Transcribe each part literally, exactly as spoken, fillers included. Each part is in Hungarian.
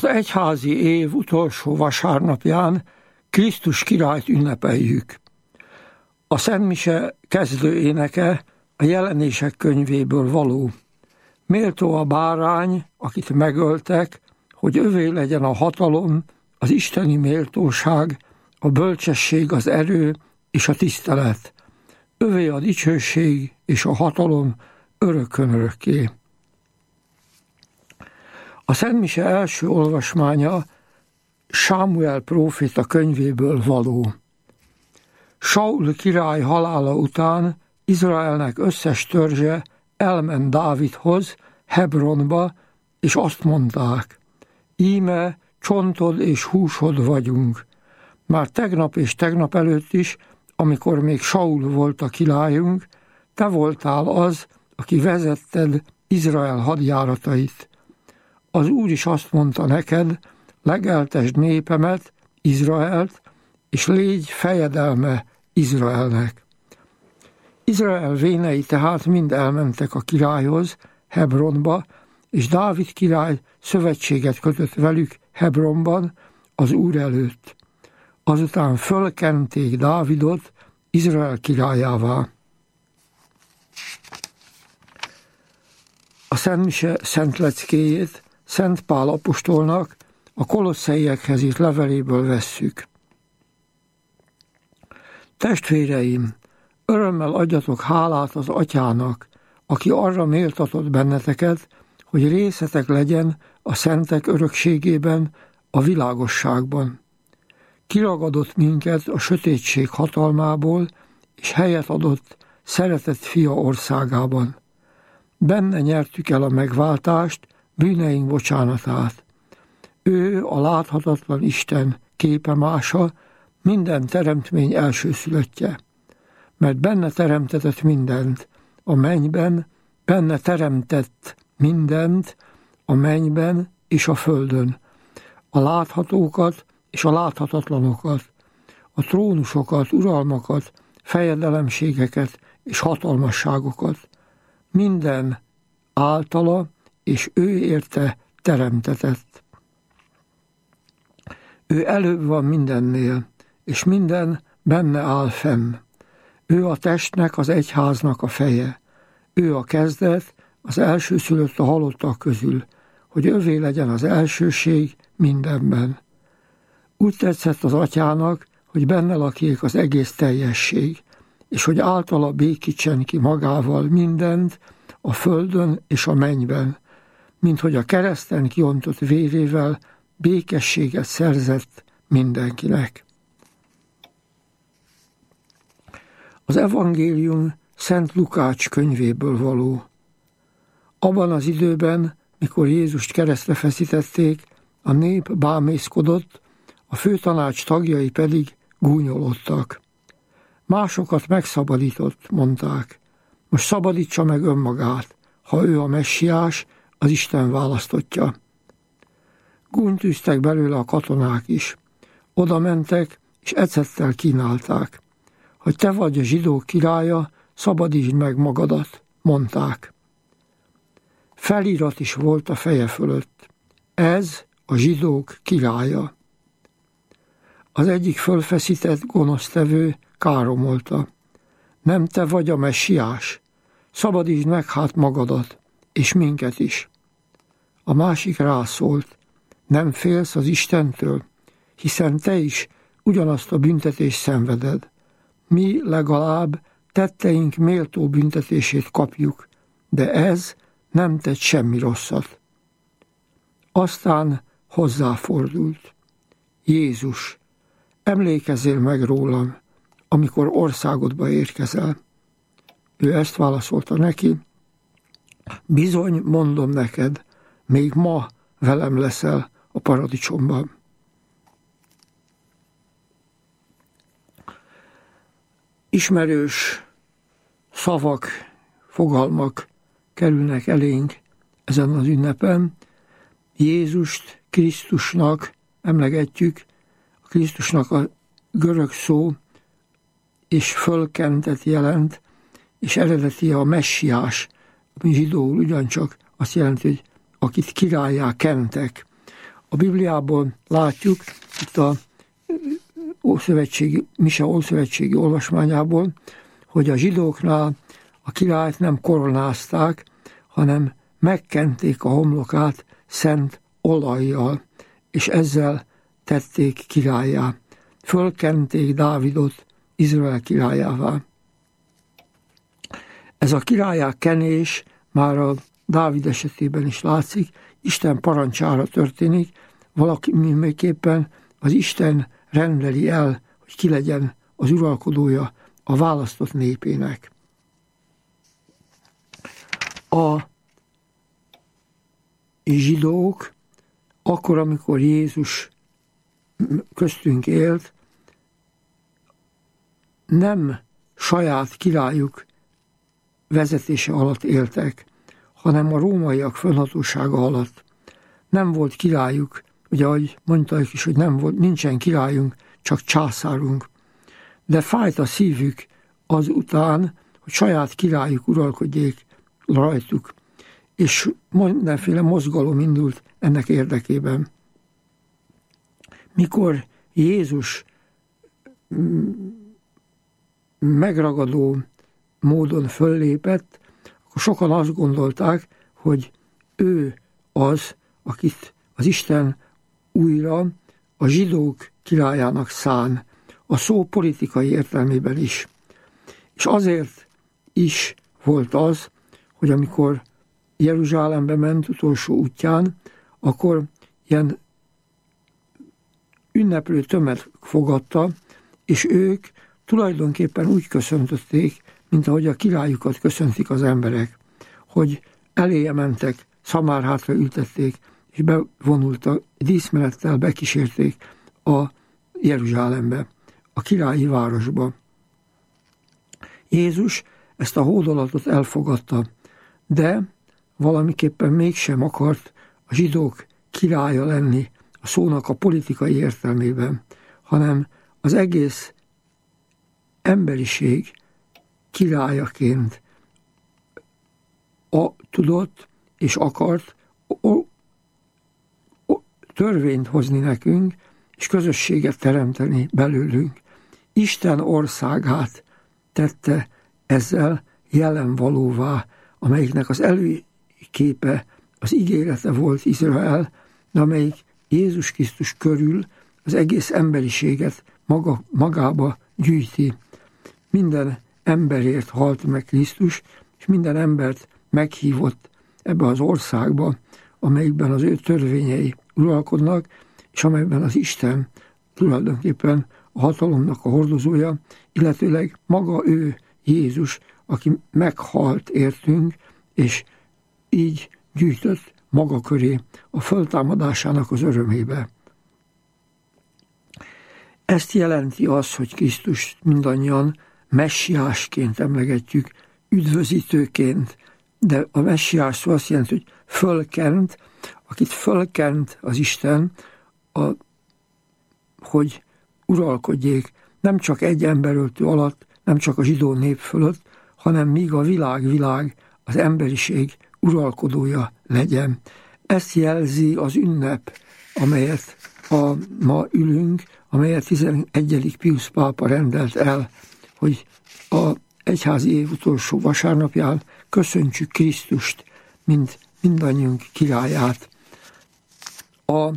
Az egyházi év utolsó vasárnapján Krisztus királyt ünnepeljük. A szentmise kezdő éneke a Jelenések könyvéből való. Méltó a bárány, akit megöltek, hogy övé legyen a hatalom, az isteni méltóság, a bölcsesség, az erő és a tisztelet. Övé a dicsőség és a hatalom örökkön örökké. A szentmise első olvasmánya Sámuel próféta könyvéből való. Saul király halála után Izraelnek összes törzse elment Dávidhoz, Hebronba, és azt mondták: íme csontod és húsod vagyunk. Már tegnap és tegnap előtt is, amikor még Saul volt a királyunk, te voltál az, aki vezetted Izrael hadjáratait. Az Úr is azt mondta neked: legeltesd népemet, Izraelt, és légy fejedelme Izraelnek. Izrael vénei tehát mind elmentek a királyhoz, Hebronba, és Dávid király szövetséget kötött velük Hebronban az Úr előtt. Azután fölkenték Dávidot Izrael királyává. A szentmise szentleckéjét Szent Pál apostolnak a Kolosszeiekhez írt leveléből vesszük. Testvéreim, örömmel adjatok hálát az Atyának, aki arra méltatott benneteket, hogy részetek legyen a szentek örökségében, a világosságban. Kiragadott minket a sötétség hatalmából, és helyet adott szeretett fia országában. Benne nyertük el a megváltást, bűneink bocsánatát. Ő a láthatatlan Isten képemása, minden teremtmény elsőszülöttje. Mert benne teremtetett mindent, a mennyben, benne teremtett mindent, a mennyben és a földön. A láthatókat és a láthatatlanokat, a trónusokat, uralmakat, fejedelemségeket és hatalmasságokat. Minden általa és ő érte teremtetett. Ő előbb van mindennél, és minden benne áll fenn. Ő a testnek, az egyháznak a feje. Ő a kezdet, az elsőszülött a halottak közül, hogy övé legyen az elsőség mindenben. Úgy tetszett az Atyának, hogy benne lakjék az egész teljesség, és hogy általa békítsen ki magával mindent a földön és a mennyben, mint hogy a kereszten kiontott vérével békességet szerzett mindenkinek. Az evangélium Szent Lukács könyvéből való. Abban az időben, mikor Jézust keresztre feszítették, a nép bámészkodott, a főtanács tagjai pedig gúnyolódtak. Másokat megszabadított, mondták. Most szabadítsa meg önmagát, ha ő a messiás, az Isten választottja. Gúnytűztek belőle a katonák is. Oda mentek, és ecettel kínálták. Hogy te vagy a zsidók királya, szabadítsd meg magadat, mondták. Felirat is volt a feje fölött. Ez a zsidók királya. Az egyik fölfeszített gonosztevő káromolta. Nem te vagy a messiás? Szabadítsd meg hát magadat, és minket is. A másik rászólt. Nem félsz az Istentől, hiszen te is ugyanazt a büntetést szenveded. Mi legalább tetteink méltó büntetését kapjuk, de ez nem tett semmi rosszat. Aztán hozzáfordult. Jézus, emlékezzél meg rólam, amikor országodba érkezel. Ő ezt válaszolta neki. Bizony, mondom neked, még ma velem leszel a paradicsomban. Ismerős szavak, fogalmak kerülnek elénk ezen az ünnepen. Jézust Krisztusnak emlegetjük, a Krisztusnak a görög szó és fölkentet jelent, és eredeti a messiás, ami zsidóul ugyancsak azt jelenti, hogy akit királlyá kentek. A Bibliából látjuk, itt a Ószövetségi, Mise Ószövetségi olvasmányából, hogy a zsidóknál a királyt nem koronázták, hanem megkenték a homlokát szent olajjal, és ezzel tették királlyá. Fölkenték Dávidot Izrael királyává. Ez a királlyá kenés már a Dávid esetében is látszik, Isten parancsára történik, valamiképpen az Isten rendeli el, hogy ki legyen az uralkodója a választott népének. A zsidók akkor, amikor Jézus köztünk élt, nem saját királyuk vezetése alatt éltek, hanem a rómaiak fennhatósága alatt. Nem volt királyuk, ugye ahogy mondták is, hogy nem volt, nincsen királyunk, csak császárunk. De fájt a szívük azután, hogy saját királyuk uralkodjék rajtuk, és mindenféle mozgalom indult ennek érdekében. Mikor Jézus megragadó módon föllépett, akkor sokan azt gondolták, hogy ő az, akit az Isten újra a zsidók királyának szán, a szó politikai értelmében is. És azért is volt az, hogy amikor Jeruzsálembe ment utolsó útján, akkor ilyen ünneplő tömeg fogadta, és ők tulajdonképpen úgy köszöntötték, mint ahogy a királyukat köszöntik az emberek, hogy eléje mentek, szamárhátra ültették, és bevonultak, díszmenettel bekísérték a Jeruzsálembe, a királyi városba. Jézus ezt a hódolatot elfogadta, de valamiképpen mégsem akart a zsidók királya lenni a szónak a politikai értelmében, hanem az egész emberiség királyaként a, tudott és akart o, o, törvényt hozni nekünk, és közösséget teremteni belőlünk. Isten országát tette ezzel jelenvalóvá, amelyiknek az előképe, az ígérete volt Izrael, de amelyik Jézus Krisztus körül az egész emberiséget maga, magába gyűjti. Minden emberért halt meg Krisztus, és minden embert meghívott ebbe az országba, amelyikben az ő törvényei uralkodnak, és amelyben az Isten tulajdonképpen a hatalomnak a hordozója, illetőleg maga ő, Jézus, aki meghalt értünk, és így gyűjtött maga köré a föltámadásának az örömébe. Ezt jelenti az, hogy Krisztust mindannyian messiásként emlegetjük, üdvözítőként, de a messiás szó azt jelenti, hogy fölkent, akit fölkent az Isten, a, hogy uralkodjék nem csak egy emberöltő alatt, nem csak a zsidó nép fölött, hanem míg a világ világ, az emberiség uralkodója legyen. Ezt jelzi az ünnep, amelyet a, ma ülünk, amelyet tizenegyedik Piusz pápa rendelt el, hogy a egyházi év utolsó vasárnapján köszöntsük Krisztust, mint mindannyiunk királyát. A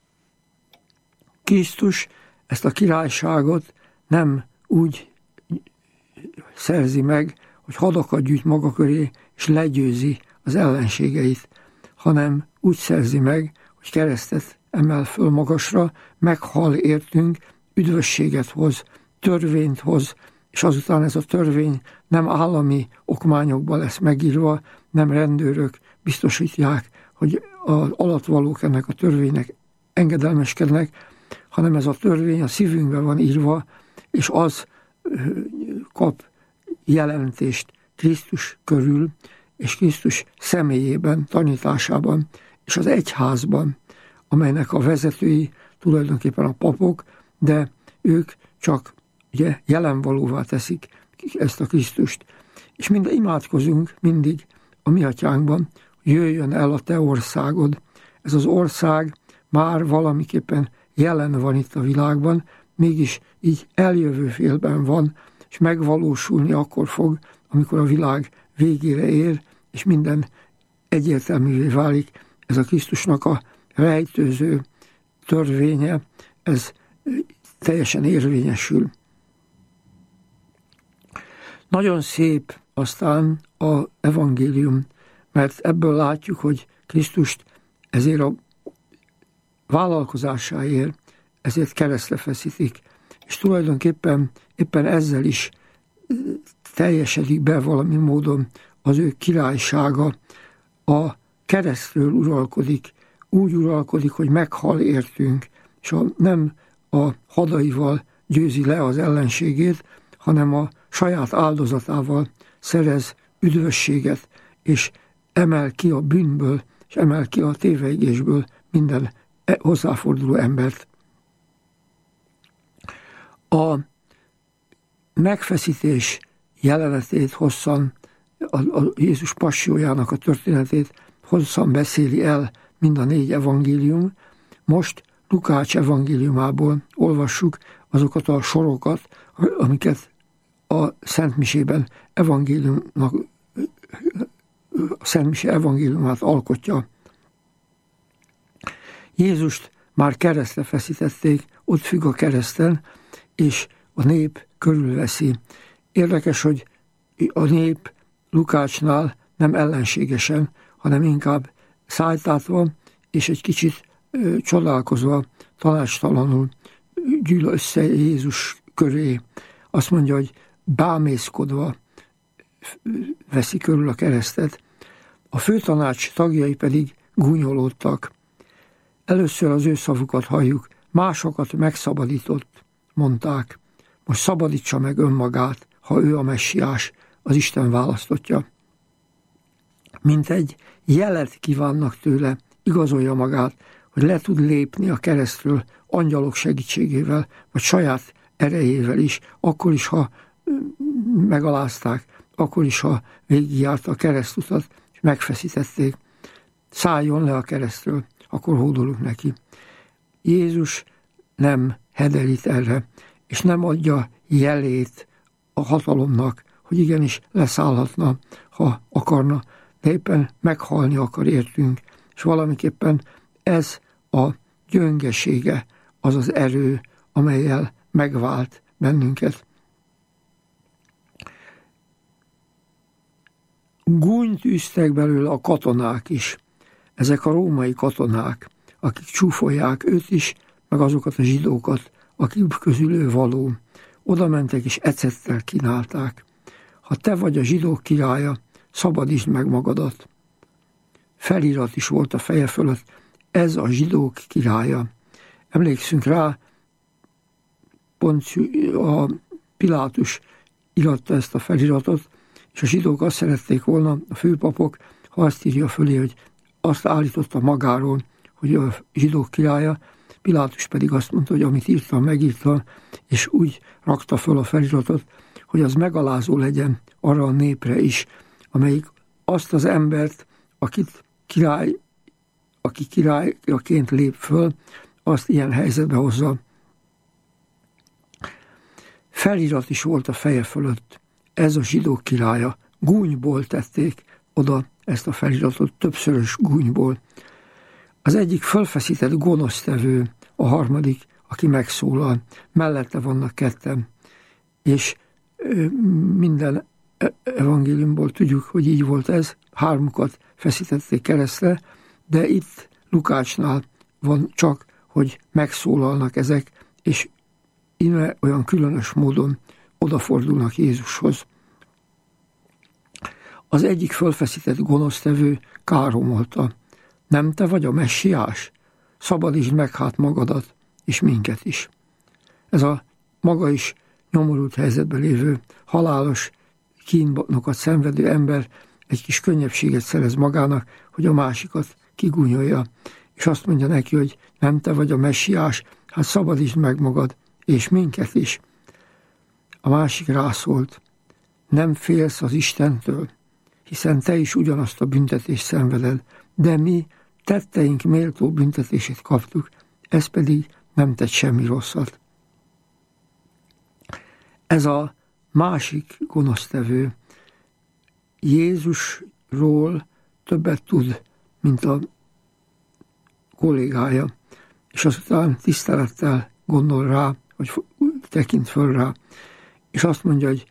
Krisztus ezt a királyságot nem úgy szerzi meg, hogy hadakat gyűjt maga köré, és legyőzi az ellenségeit, hanem úgy szerzi meg, hogy keresztet emel föl magasra, meghal értünk, üdvösséget hoz, törvényt hoz, és azután ez a törvény nem állami okmányokban lesz megírva, nem rendőrök biztosítják, hogy az alattvalók ennek a törvénynek engedelmeskednek, hanem ez a törvény a szívünkben van írva, és az kap jelentést Krisztus körül, és Krisztus személyében, tanításában, és az egyházban, amelynek a vezetői tulajdonképpen a papok, de ők csak ugye jelenvalóvá teszik ezt a Krisztust. És mind imádkozunk mindig a mi atyánkban, hogy jöjjön el a te országod. Ez az ország már valamiképpen jelen van itt a világban, mégis így eljövő félben van, és megvalósulni akkor fog, amikor a világ végére ér, és minden egyértelművé válik. Ez a Krisztusnak a rejtőző törvénye, ez teljesen érvényesül. Nagyon szép aztán az evangélium, mert ebből látjuk, hogy Krisztust ezért a vállalkozásáért, ezért keresztre feszítik, és tulajdonképpen éppen ezzel is teljesedik be valami módon az ő királysága, a keresztről uralkodik, úgy uralkodik, hogy meghal értünk, és a, nem a hadaival győzi le az ellenségét, hanem a saját áldozatával szerez üdvösséget, és emel ki a bűnből, és emel ki a tévejgésből minden hozzáforduló embert. A megfeszítés jelenetét hosszan, a, a Jézus passiójának a történetét hosszan beszéli el mind a négy evangélium. Most Lukács evangéliumából olvassuk azokat a sorokat, amiket a Szentmisében evangéliumnak, a Szentmise evangéliumát alkotja. Jézust már keresztre feszítették, ott függ a kereszten, és a nép körülveszi. Érdekes, hogy a nép Lukácsnál nem ellenségesen, hanem inkább szájtátva, és egy kicsit ö, csodálkozva, tanácstalanul gyűl össze Jézus köré. Azt mondja, hogy bámészkodva veszi körül a keresztet. A főtanács tagjai pedig gúnyolódtak. Először az ő szavukat halljuk, másokat megszabadított, mondták. Most szabadítsa meg önmagát, ha ő a messiás, az Isten választotja. Mint egy jelet kívánnak tőle, igazolja magát, hogy le tud lépni a keresztről angyalok segítségével, vagy saját erejével is, akkor is, ha megalázták, akkor is, ha végigjárta a keresztutat, és megfeszítették. Szálljon le a keresztről, akkor hódolunk neki. Jézus nem hederít erre, és nem adja jelét a hatalomnak, hogy igenis leszállhatna, ha akarna, de éppen meghalni akar értünk, és valamiképpen ez a gyöngesége, az az erő, amellyel megvált bennünket. Gúnyt űztek belőle a katonák is, ezek a római katonák, akik csúfolják őt is, meg azokat a zsidókat, akik közül ő való. Oda mentek és ecettel kínálták. Ha te vagy a zsidók királya, szabadítsd meg magadat. Felirat is volt a feje fölött, ez a zsidók királya. Emlékszünk rá, Poncius, a Pilátus iratta ezt a feliratot, és a zsidók azt szerették volna, a főpapok, ha azt írja fölé, hogy azt állította magáról, hogy a zsidók királya, Pilátus pedig azt mondta, hogy amit írtam, megírtam, és úgy rakta föl a feliratot, hogy az megalázó legyen arra a népre is, amelyik azt az embert, akit király, aki királyként lép föl, azt ilyen helyzetbe hozza. Felirat is volt a feje fölött. Ez a zsidók királya. Gúnyból tették oda ezt a feliratot, többszörös gúnyból. Az egyik fölfeszített gonosztevő, a harmadik, aki megszólal. Mellette vannak ketten. És minden evangéliumból tudjuk, hogy így volt ez. Hármukat feszítették keresztre, de itt Lukácsnál van csak, hogy megszólalnak ezek, és íme olyan különös módon odafordulnak Jézushoz. Az egyik fölfeszített gonosztevő káromolta. Nem te vagy a messiás? Szabadítsd meg hát magadat, és minket is. Ez a maga is nyomorult helyzetben lévő, halálos kínokat szenvedő ember egy kis könnyebbséget szerez magának, hogy a másikat kigúnyolja, és azt mondja neki, hogy nem te vagy a messiás, hát szabadítsd meg magad, és minket is. A másik rászólt, nem félsz az Istentől, hiszen te is ugyanazt a büntetést szenveded, de mi tetteink méltó büntetését kaptuk, ez pedig nem tett semmi rosszat. Ez a másik gonosztevő Jézusról többet tud, mint a kollégája, és azután tisztelettel gondol rá, vagy tekint föl rá, és azt mondja, hogy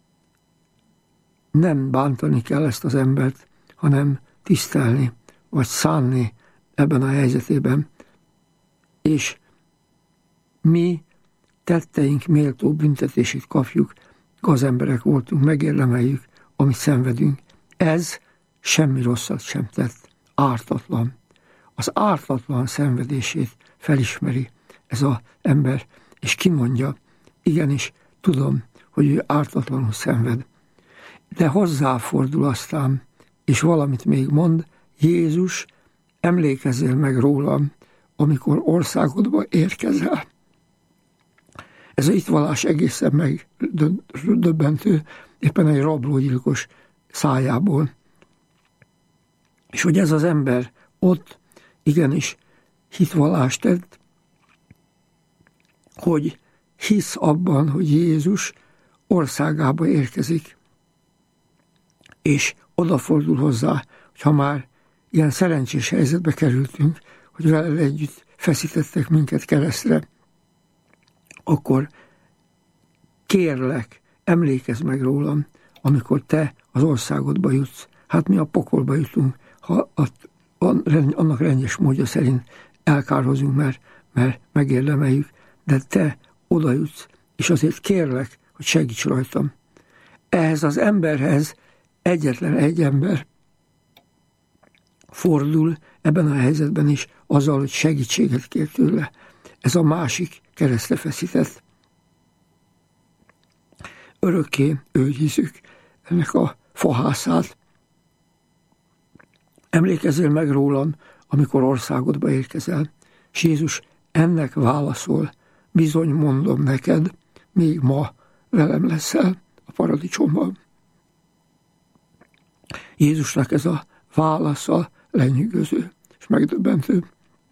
nem bántani kell ezt az embert, hanem tisztelni, vagy szánni ebben a helyzetében. És mi tetteink méltó büntetését kapjuk, gazemberek voltunk, megérdemeljük, amit szenvedünk. Ez semmi rosszat sem tett, ártatlan. Az ártatlan szenvedését felismeri ez az ember, és kimondja, igenis, tudom, hogy ő ártatlanul szenved. De hozzáfordul aztán, és valamit még mond, Jézus, emlékezzél meg rólam, amikor országodba érkezel. Ez a hitvallás egészen megdöbbentő, éppen egy rablógyilkos szájából. És hogy ez az ember ott igenis hitvallást tett, hogy hisz abban, hogy Jézus országába érkezik, és odafordul hozzá, hogy ha már ilyen szerencsés helyzetbe kerültünk, hogy vele együtt feszítettek minket keresztre, akkor kérlek, emlékezz meg rólam, amikor te az országodba jutsz. Hát mi a pokolba jutunk, ha annak rendes módja szerint elkárhozunk, mert, mert megérdemeljük, de te oda jutsz, és azért kérlek, hogy segíts rajtam. Ehhez az emberhez egyetlen egy ember fordul ebben a helyzetben is azzal, hogy segítséget kér tőle. Ez a másik keresztre feszített. Örökké őrizzük ennek a fahászát. Emlékezzél meg rólam, amikor országodba érkezel. És Jézus ennek válaszol, bizony mondom neked, még ma velem leszel a paradicsomban. Jézusnak ez a válasza lenyűgöző és megdöbbentő.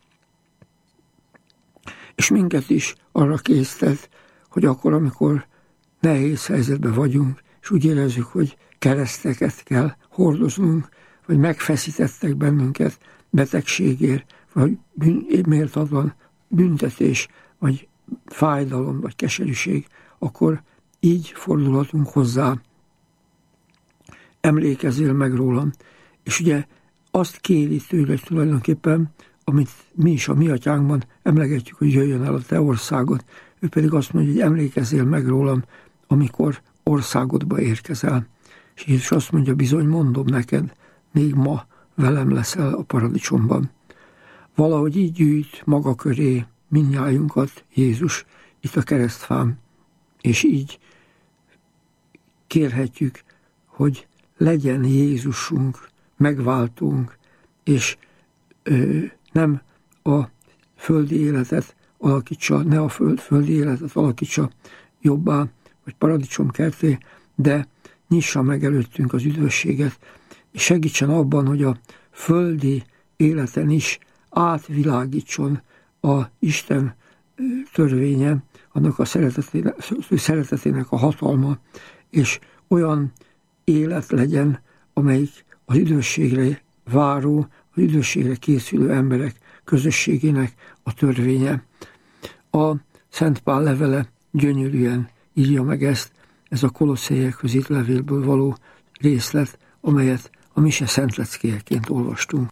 És minket is arra késztet, hogy akkor, amikor nehéz helyzetben vagyunk, és úgy érezzük, hogy kereszteket kell hordoznunk, vagy megfeszítettek bennünket betegségért, vagy méltatlan büntetés, vagy fájdalom, vagy keserűség, akkor így fordulhatunk hozzá. Emlékezzél meg rólam. És ugye azt kéri tőle tulajdonképpen, amit mi is a mi atyánkban emlegetjük, hogy jöjjön el a te országod. Ő pedig azt mondja, hogy emlékezzél meg rólam, amikor országodba érkezel. És Jézus azt mondja, bizony mondom neked, még ma velem leszel a paradicsomban. Valahogy így gyűjt maga köré mindnyájunkat Jézus itt a keresztfán, és így kérhetjük, hogy legyen Jézusunk, megváltunk, és ö, nem a földi életet alakítsa, ne a föld, földi életet alakítsa jobbá, vagy paradicsomkerté, de nyissa meg előttünk az üdvösséget, és segítsen abban, hogy a földi életen is átvilágítson a Isten törvénye, annak a szeretetének, szeretetének a hatalma, és olyan élet legyen, amelyik az üdvösségre váró, az üdvösségre készülő emberek közösségének a törvénye. A Szent Pál levele gyönyörűen írja meg ezt, ez a Kolosszaiekhoz írt levélből való részlet, amelyet a mise szentleckéjeként olvastunk.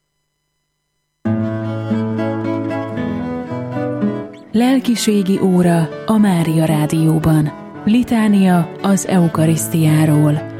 Lelkiségi óra a Mária Rádióban. Litánia az eukarisztiáról.